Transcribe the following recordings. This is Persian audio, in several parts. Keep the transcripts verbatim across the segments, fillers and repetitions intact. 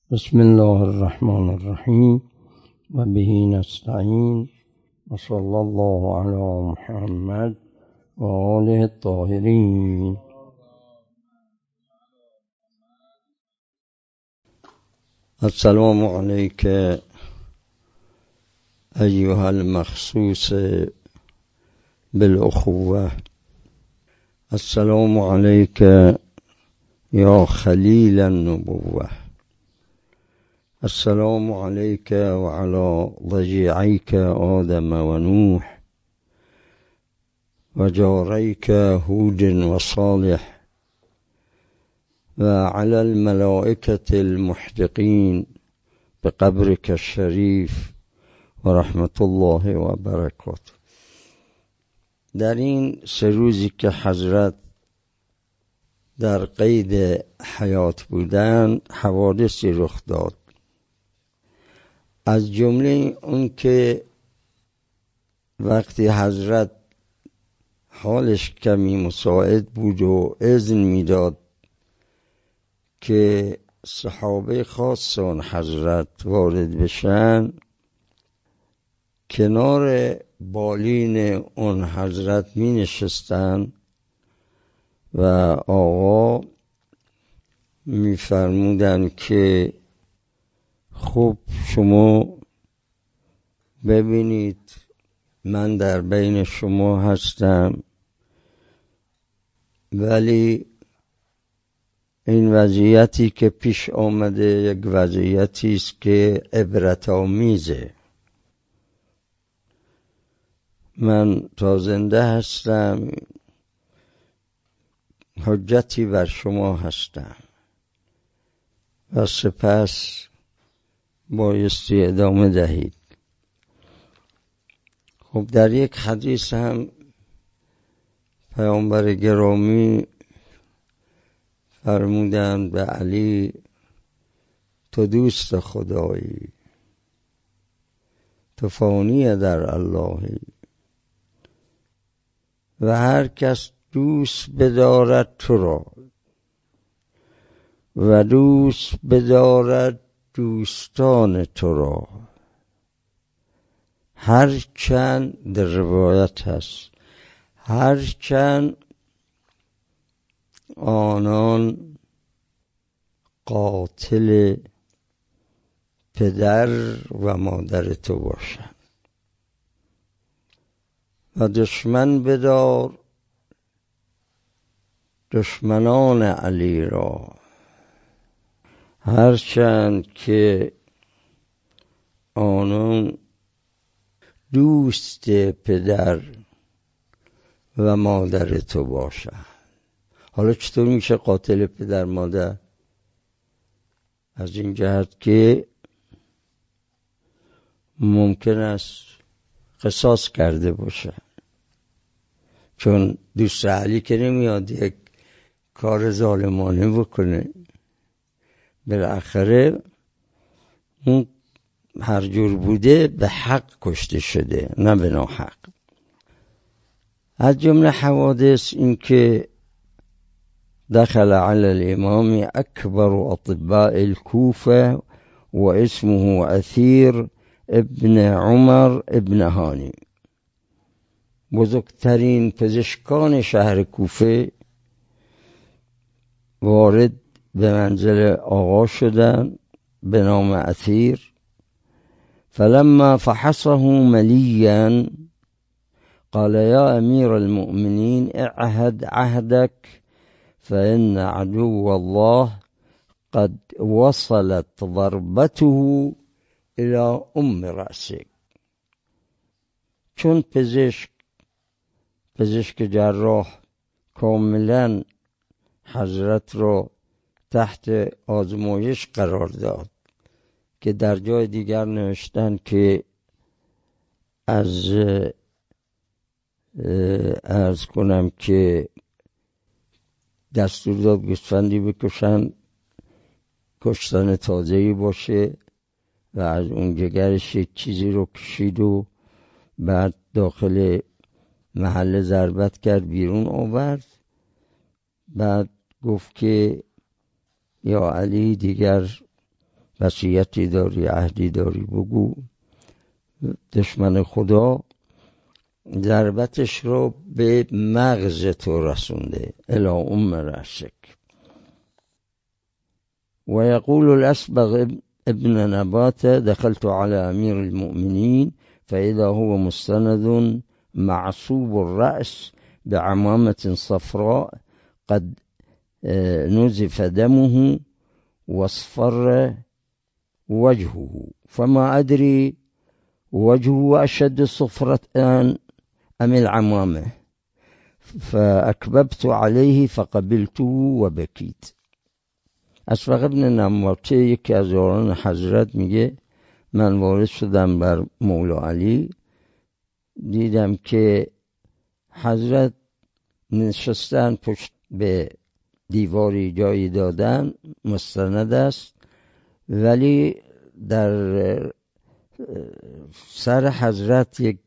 بسم الله الرحمن الرحیم و به نستعین و صلی الله علی محمد و آله الطاهرین. السلام علیک ایها المخصوص بالاخوة. السلام علیک یا خلیل النبوة. السلام عليك وعلى ضجيعيك آدم ونوح وجاريك هود وصالح وعلى الملائكة المحدقين بقبرك الشريف ورحمة الله وبركاته. در این سه روزی که حضرت در قید حیات بودند حوادثی رخ داد. از جمله اون که وقتی حضرت حالش کمی مساعد بود و اذن میداد که صحابه خاص اون حضرت وارد بشن، کنار بالین اون حضرت می نشستن و آقا می فرمودن که خب شما ببینید من در بین شما هستم، ولی این وضعیتی که پیش آمده یک وضعیتی است که عبرت آمیزه. من تا زنده هستم حجتی بر شما هستم و سپس بایستی ادامه دهید. خب در یک حدیث هم پیامبر گرامی فرمودند به علی تو دوست خدایی، تو فانی در اللهی و هر کس دوست بدارد تو را و دوست بدارد دوستان تو را، هر چند در روایت هست هر چند آنان قاتل پدر و مادر تو باشند، و دشمن بدار دشمنان علی را، هرچند که آنان دوست پدر و مادر تو باشند. حالا چطور میشه قاتل پدر مادر؟ از این جهت که ممکن است قصاص کرده باشه، چون دوست علی که نمیاد یک کار ظالمانه بکنه، بالاخره اون هر جور بوده به حق کشته شده نه به ناحق. از جمله حوادث این که دخل على الامام اکبر اطباء الكوفه و اسمه اثیر ابن عمر ابن هانی، بزرگترین پزشکان شهر کوفه وارد به منزل آقا شدن به نام اثیر. فلما فحصه مليا قال يا امير المؤمنين اعهد عهدك فإن عدو الله قد وصلت ضربته الى ام رأسك. چون پزشک پزشک جراح کاملا حضرت را تحت آزمایش قرار داد که در جای دیگر نوشتن که از عرض کنم که دستور داد گوسفندی بکشن، کشتن تازه‌ای باشه و از اون جگرش یک چیزی رو کشید و بعد داخل محل ضربت کرد بیرون آورد. بعد گفت که یا علی دیگر وصیتی داری، عهدی داری، بگو. دشمن خدا ضربتش رو به مغز تو رسونده، الی ام رأسک. و یقول الاسبغ ابن نبات دخلت على امیر المؤمنین فاذا هو مستند معصوب الرأس بعمامة صفراء قد نزف دمه واصفر وجهه فما أدري وجهه أشد صفرة أم العمامة فأكببت عليه فقبلته وبكيت. اسبغ ابن نبات یکی از یاران حضرت میگه من وارد شدم بر مولا علی، دیدم که حضرت نشستن پشت به دیواری جایی دادن، مستند است، ولی در سر حضرت یک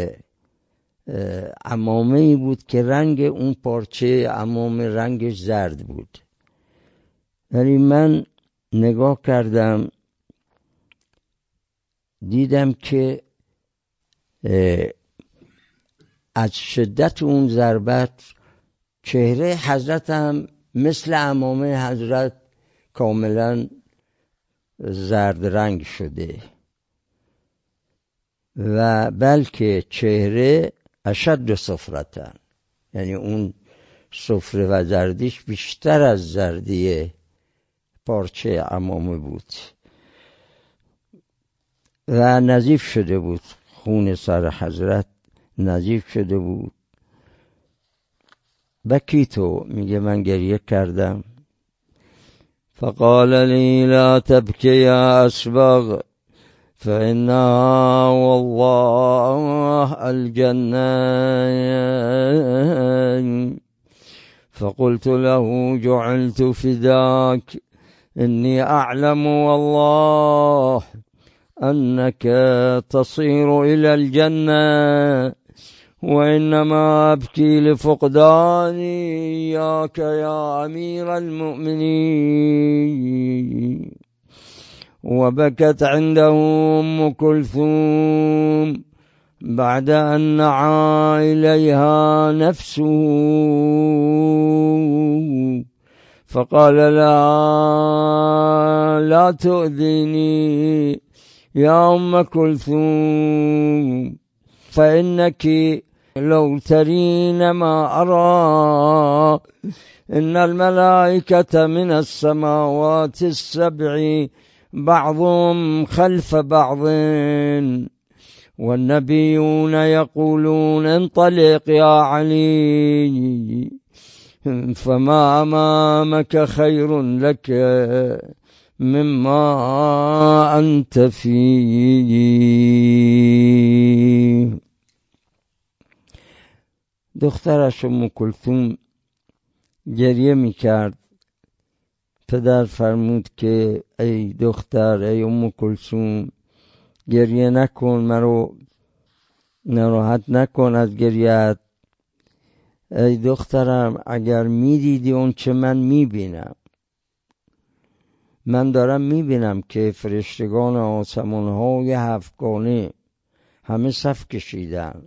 عمامه ای بود که رنگ اون پارچه عمامه رنگش زرد بود. ولی من نگاه کردم دیدم که از شدت اون ضربت چهره حضرت هم مثل عمامه حضرت کاملا زرد رنگ شده و بلکه چهره اشد صفرتن، یعنی اون صفره و زردیش بیشتر از زردی پارچه عمامه بود و نزیف شده بود، خون سر حضرت نزیف شده بود. بکیتو میگه من گریه کردم. فقال لي لا تبكي يا أسبغ فإنها والله الجنة. فقلت له جعلت فداك إني أعلم والله أنك تصير إلى الجنة وإنما أبكي لفقداني إياك يا أمير المؤمنين. وبكت عنده أم كلثوم بعد أن نعى إليها نفسه فقال لها لا تؤذيني يا أم كلثوم فإنك لو ترين ما أرى إن الملائكة من السماوات السبع بعضهم خلف بعض والنبيون يقولون انطلق يا علي فما أمامك خير لك مما أنت فيه. دخترش ام کلثوم گریه میکرد. پدر فرمود که ای دختر، ای ام کلثوم، گریه نکن، مرو ناراحت نکن از گریت. ای دخترم، اگر میدیدی اون چه من میبینم، من دارم میبینم که فرشتگان آسمان‌های هفتگانه همه صف کشیدن،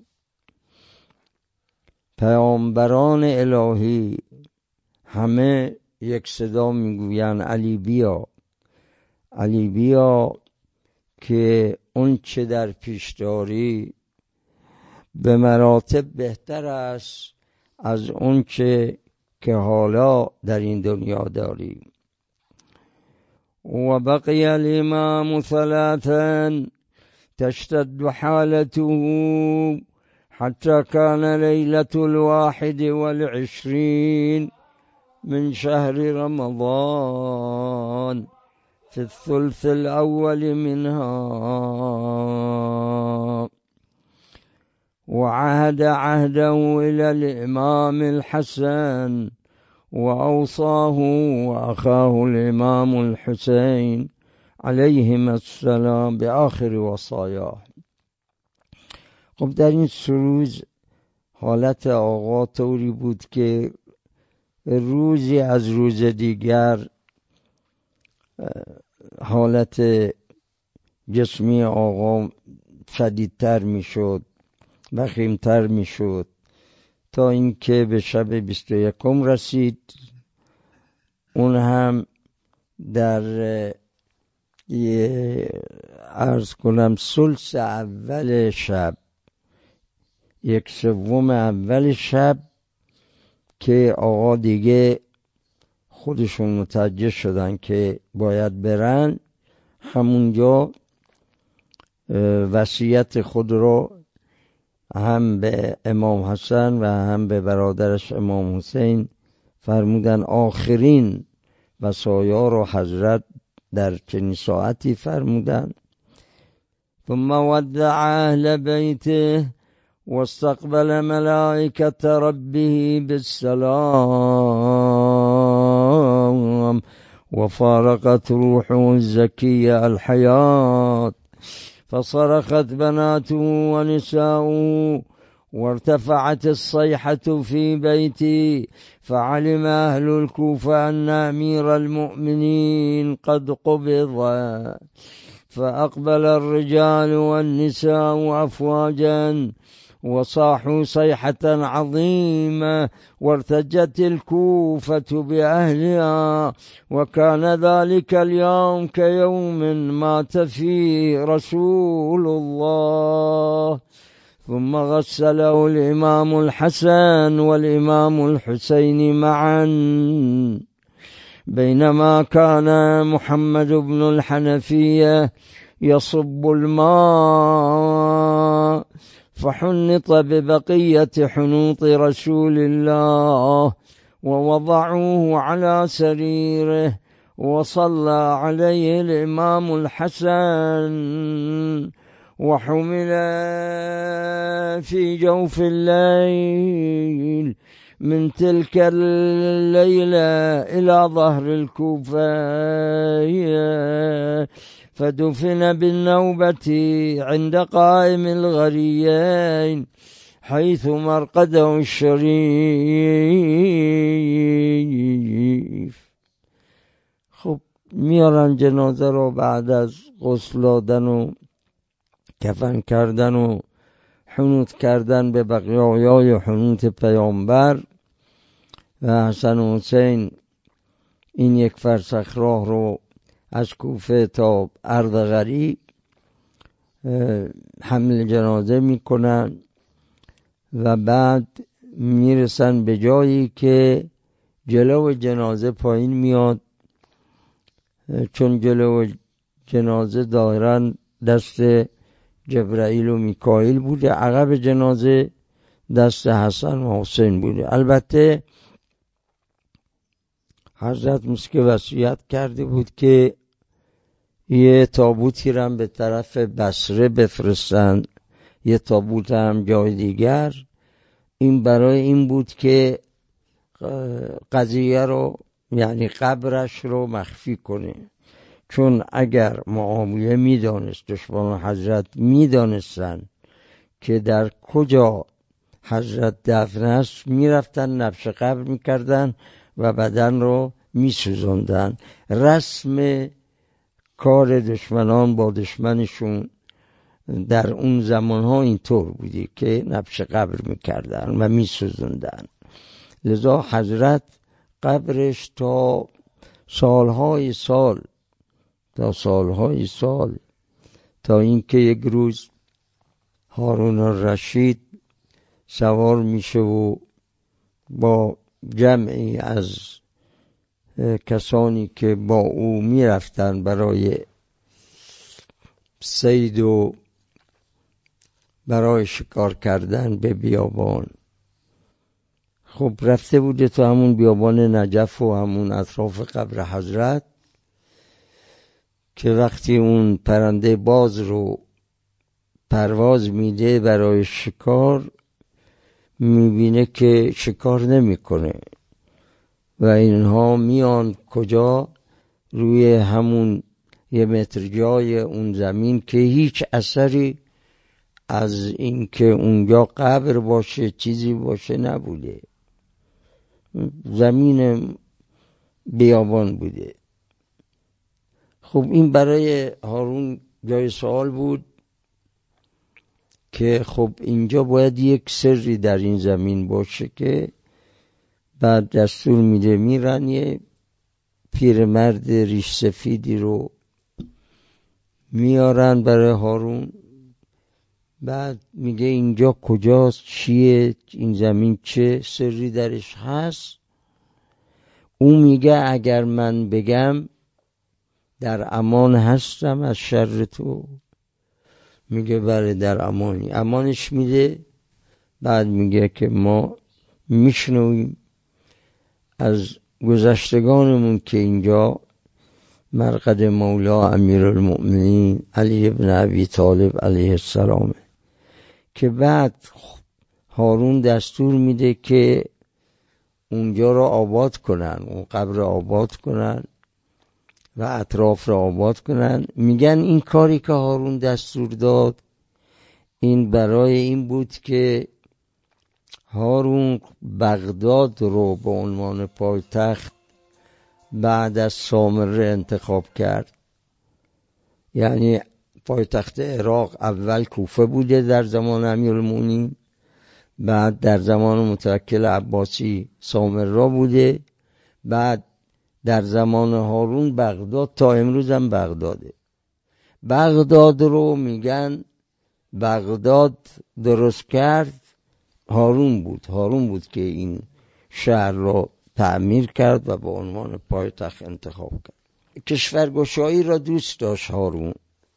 پیامبران الهی همه یک صدا میگوین علی بیا، علی بیا، که اون چه در پیش داری به مراتب بهتر است از اون چه که حالا در این دنیا داری. و بقی الامام ثلاثا تشتد حالته حتى كان ليلة الواحد والعشرين من شهر رمضان في الثلث الأول منها، وعهد عهده إلى الإمام الحسن وأوصاه وأخاه الإمام الحسين عليهما السلام بآخر وصاياه. خب در این سروز حالت آقا طوری بود که روزی از روز دیگر حالت جسمی آقا شدیدتر می شد، وخیمتر می شد، تا اینکه به شب بیست و یکم رسید. اون هم در عرض کنم ثلث اول شب، یک سوم اول شب، که آقا دیگه خودشون متوجه شدن که باید برن. همونجا وصیت خود رو هم به امام حسن و هم به برادرش امام حسین فرمودن. آخرین وصایا رو حضرت در چنین ساعتی فرمودن. ثم ودع اهل بیته واستقبل ملائکة ربه بالسلام وفارقت روحه الزكية الحياة فصرخت بناته ونساؤه وارتفعت الصيحة في بيتي فعلم أهل الكوفة أن أمير المؤمنين قد قبض فأقبل الرجال والنساء أفواجا وصاحوا صيحة عظيمة وارتجت الكوفة بأهلها وكان ذلك اليوم كيوم مات فيه رسول الله. ثم غسله الإمام الحسن والإمام الحسين معا بينما كان محمد بن الحنفية يصب الماء فحنط ببقية حنوط رسول الله ووضعوه على سريره وصلى عليه الإمام الحسن وحمل في جوف الليل من تلك الليلة إلى ظهر الكوفة فدفن بالنوبة عند قائم الغريين حيث مرقده الشريف. خب میارن جنازه رو بعد از غسل دادن و کفن کردن و حنوط کردن به بقیای حنوط پیامبر و حسن و حسین این یک فرسخ راه رو از کوفه تا ارض غریب حمل جنازه میکنن و بعد میرسن به جایی که جلو جنازه پایین میاد، چون جلو جنازه دارن دست جبرائیل و میکائیل بوده، عقب جنازه دست حسن و حسین بوده. البته حضرت مسکه وصیت کرده بود که یه تابوتی رو هم به طرف بصره بفرستن، یه تابوت هم جای دیگر. این برای این بود که قضیه رو، یعنی قبرش رو مخفی کنه، چون اگر معاویه میدانست، دشمنان حضرت میدانستن که در کجا حضرت دفن است، میرفتن نبش قبر میکردن و بدن رو میسوزندن. رسم کار دشمنان با دشمنشون در اون زمانها اینطور بودی که نبش قبر میکردن و میسوزندن. لذا حضرت قبرش تا سالهای سال تا سالهای سال تا اینکه یک روز هارون الرشید سوار میشه و با جمعی از کسانی که با او میرفتن برای صید و برای شکار کردن به بیابان، خب رفته بوده تو همون بیابان نجف و همون اطراف قبر حضرت، که وقتی اون پرنده باز رو پرواز میده برای شکار، میبینه که شکار نمیکنه و اینها میان کجا؟ روی همون یه متر جای اون زمین که هیچ اثری از این که اونجا قبر باشه چیزی باشه نبوده، زمین بیابان بوده. خب این برای هارون جای سوال بود که خب اینجا باید یک سری در این زمین باشه که بعد دستور میده میرن یه پیرمرد ریش سفیدی رو میارن برای هارون. بعد میگه اینجا کجاست، چیه این زمین، چه سری درش هست؟ اون میگه اگر من بگم در امان هستم از شر تو. میگه بله در امانی. امانش میده. بعد میگه که ما میشنویم از گذشتگانمون که اینجا مرقد مولا امیرالمؤمنین علی بن ابی طالب علیه السلام، که بعد هارون دستور میده که اونجا رو آباد کنن، اون قبر آباد کنن و اطراف رو آباد کنن. میگن این کاری که هارون دستور داد این برای این بود که هارون بغداد رو به عنوان پایتخت بعد از سامره انتخاب کرد. یعنی پایتخت عراق اول کوفه بوده در زمان امیرالمومنین، بعد در زمان متوکل عباسی سامره بوده، بعد در زمان هارون بغداد، تا امروز هم بغداده. بغداد رو میگن بغداد درست کرد هارون بود. هارون بود که این شهر رو تعمیر کرد و به عنوان پایتخت انتخاب کرد. کشورگشایی را دوست داشت هارون،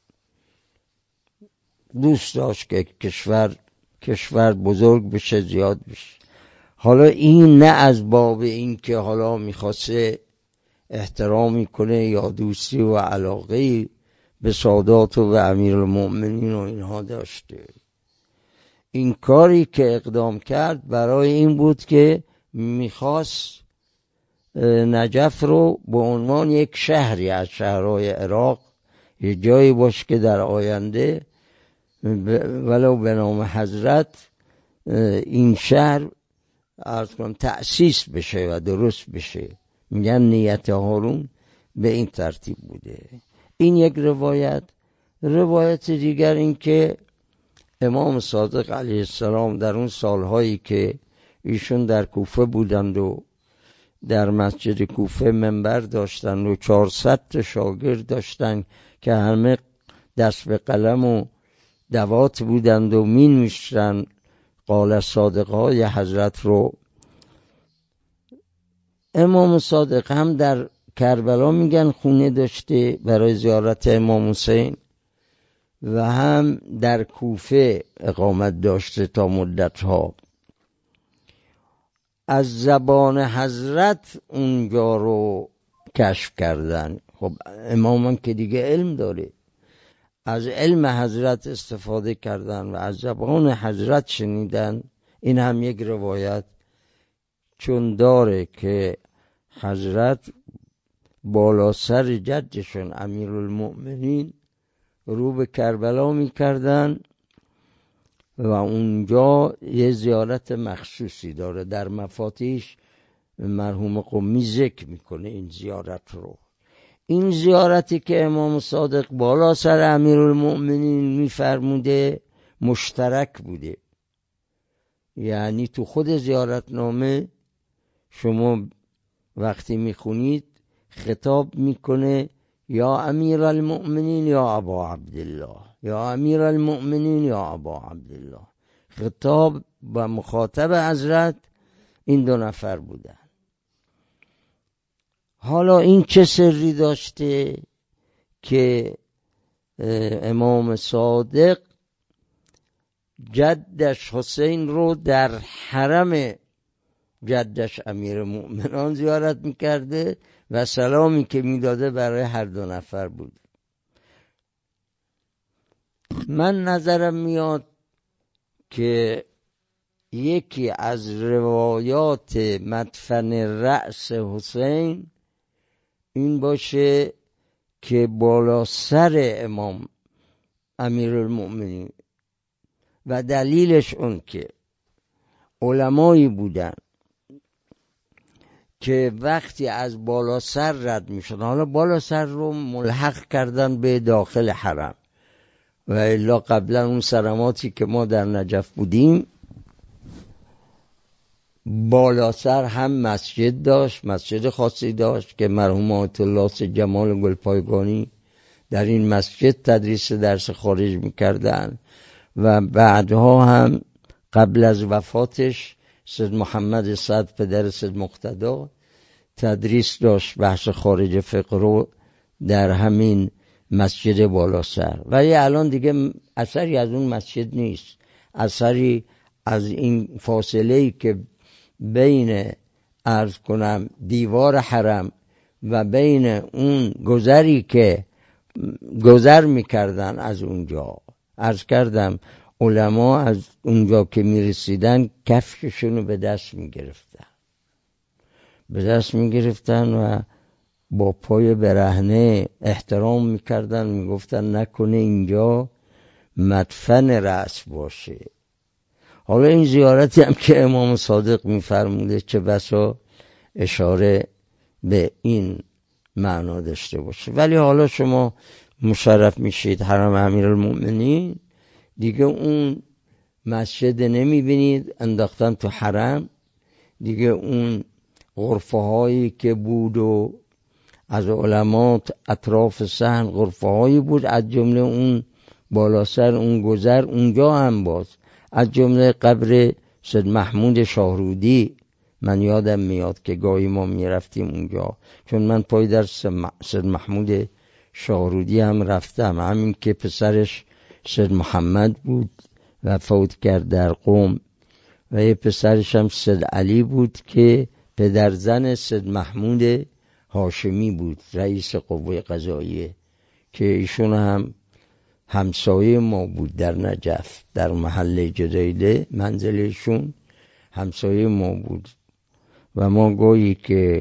دوست داشت که کشور کشور بزرگ بشه، زیاد بشه. حالا این نه از باب این که حالا میخواسته احترامی کنه یا دوستی و علاقه به سادات و امیرالمؤمنین و اینها داشته. این کاری که اقدام کرد برای این بود که میخواست نجف رو به عنوان یک شهری از شهرهای عراق، یه جایی باشه که در آینده ولو به نام حضرت این شهر عرض کنم تأسیس بشه و درست بشه. میگن نیت هارون به این ترتیب بوده. این یک روایت. روایت دیگر این که امام صادق علیه السلام در اون سالهایی که ایشون در کوفه بودند و در مسجد کوفه منبر داشتند و چهارصد تا شاگرد داشتند که همه دست به قلم و دوات بودند و می نوشتند قال صادقهای حضرت رو. امام صادق هم در کربلا میگن خونه داشته برای زیارت امام حسین و هم در کوفه اقامت داشته تا مدتها. از زبان حضرت اونجا رو کشف کردن. خب امام هم که دیگه علم داره، از علم حضرت استفاده کردن و از زبان حضرت شنیدن. این هم یک روایت چون داره که حضرت بالا سر جدشون امیرالمؤمنین رو به کربلا میکردن و اونجا یه زیارت مخصوصی داره. در مفاتیح مرحوم قمی ذکر میکنه این زیارت رو. این زیارتی که امام صادق بالا سر امیرالمؤمنین میفرموده مشترک بوده. یعنی تو خود زیارتنامه شما وقتی میخونید خطاب میکنه یا امیرالمؤمنین یا ابا عبدالله، یا امیرالمؤمنین یا ابا عبدالله. خطاب و مخاطب حضرت این دو نفر بودن. حالا این چه سری داشته که امام صادق جدش حسین رو در حرم جدش امیر مومنان زیارت میکرده و سلامی که میداده برای هر دو نفر بود. من نظرم میاد که یکی از روایات مدفن رأس حسین این باشه که بالا سر امام امیرالمؤمنین، و دلیلش اون که علمایی بودن که وقتی از بالا سر رد می شدن، حالا بالا سر رو ملحق کردن به داخل حرم و الا قبلا اون سرماتی که ما در نجف بودیم بالا سر هم مسجد داشت، مسجد خاصی داشت که مرحوم آیت الله جمال گلپایگانی در این مسجد تدریس درس خارج میکردن و بعدها هم قبل از وفاتش سید محمد سعد پدر سید مقتدا تدریس داشت بحث خارج فقه رو در همین مسجد بالا سر. ولی الان دیگه اثری از اون مسجد نیست، اثری از این فاصله‌ای که بین عرض کنم دیوار حرم و بین اون گذری که گذر میکردن از اونجا، عرض کردم علما از اونجا که میرسیدن کفششونو به دست میگرفتن به دست میگرفتن و با پای برهنه احترام میکردن، میگفتن نکنه اینجا مدفن رأس باشه. حالا این زیارتی هم که امام صادق میفرموده چه بسا اشاره به این معنا داشته باشه. ولی حالا شما مشرف میشید حرم امیرالمؤمنین، دیگه اون مسجد نمیبینید انداختن تو حرم، دیگه اون غرفه هایی که بود و از علمات اطراف صحن غرفه هایی بود، از جمله اون بالا سر اون گذر اونجا هم باز، از جمله قبر سید محمود شاهرودی من یادم میاد که گاهی ما میرفتیم اونجا، چون من پای در سید محمود شاهرودی هم رفتم، همین که پسرش سید محمد بود و فوت کرد در قم و یه پسرش هم سید علی بود که پدر زن سید محمود هاشمی بود رئیس قوه قضاییه، که ایشون هم همسایه ما بود در نجف، در محله جدیده منزلشون همسایه ما بود و ما گاهی که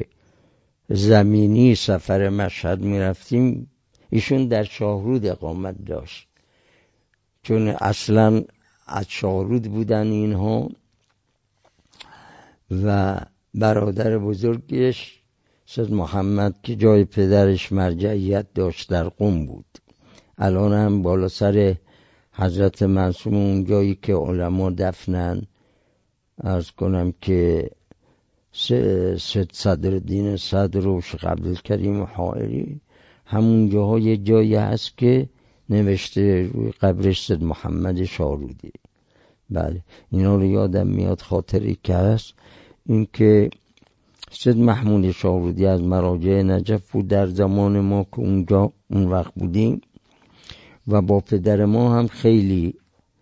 زمینی سفر مشهد می رفتیم ایشون در شاهرود اقامت داشت، چون اصلا از شاهرود بودن اینها و برادر بزرگش سید محمد که جای پدرش مرجعیت داشت در قم بود. الان هم بالا سر حضرت معصوم اون جایی که علما دفنن عرض کنم که سید صدرالدین صدر و شیخ عبدالکریم حائری، همون جاها یه جایی هست که نوشته روی قبرش سید محمد شاهرودی. بله اینا رو یادم میاد، خاطری که هست این که سید محمود شاهرودی از مراجع نجف بود در زمان ما که اونجا اون وقت بودیم و با پدر ما هم خیلی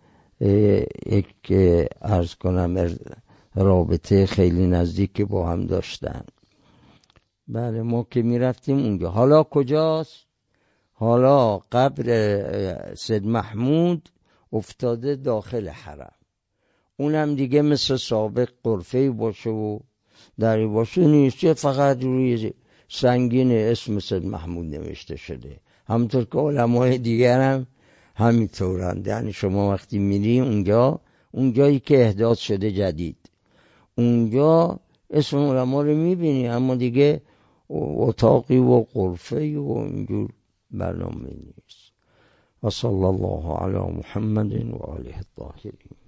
یک عرض کنم رابطه خیلی نزدیک با هم داشتن. بله ما که می رفتیم اونجا. حالا کجاست؟ حالا قبر سید محمود افتاده داخل حرم، اونم دیگه مثل سابق غرفه‌ای باشه و دری باشه نیست، فقط روی سنگین اسم سید محمود نوشته شده، همونطور که علمای دیگر هم همینطورند. یعنی شما وقتی میری اونجا، اونجایی که احداث شده جدید، اونجا اسم علما رو میبینی، اما دیگه اتاقی و غرفه‌ای و اینجور برنامه نیست. و صلی الله علی محمد و آله الطاهرین.